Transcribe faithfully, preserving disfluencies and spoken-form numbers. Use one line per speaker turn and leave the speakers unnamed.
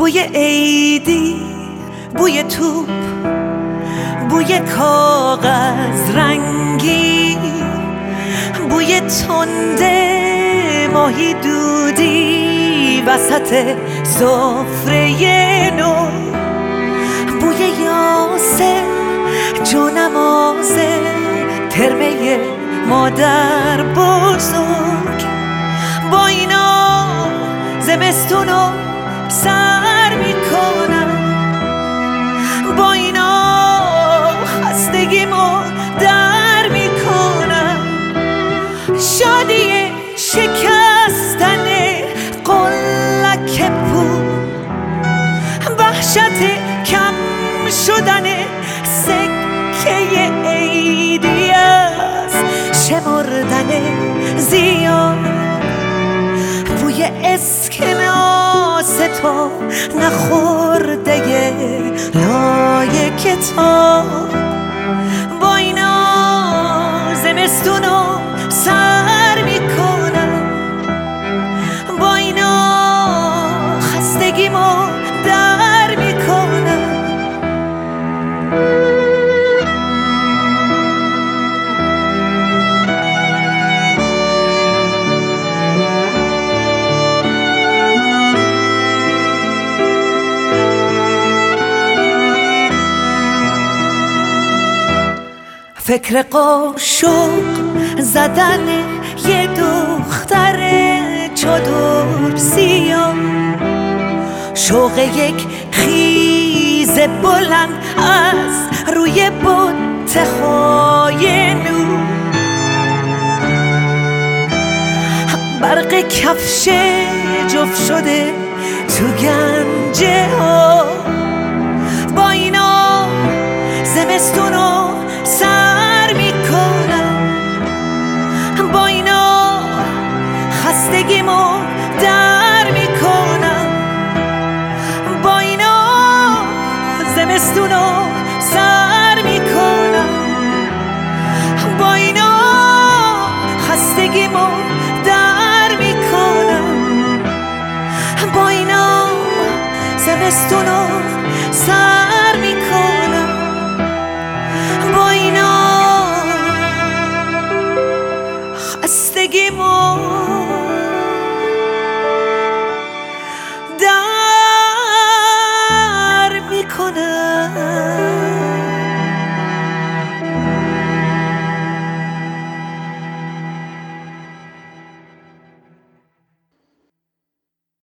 بوی عیدی، بوی توپ، بوی کاغذ رنگی، بوی تنده ماهی دودی وسط سفره نو، بوی یاسه جونمازه ترمه مادر بزرگ. با اینا زمستونو سر میکنم، با اینا خستگیمو در میکنم. شادی شکستن قلک پول، وحشت کم شدن سکه عیدی است، شمردن زیاد. بوی اسکناس تو نخورده لای کتاب. با اینا زمستونو سر میکنم، با اینا خستگیمو در میکنم. فکر قاشق زدن یه دختر چادر سیاه، شوق یک خیز بلند از روی بت‌های نور، برق کفش جفت شده تو گنجه ها،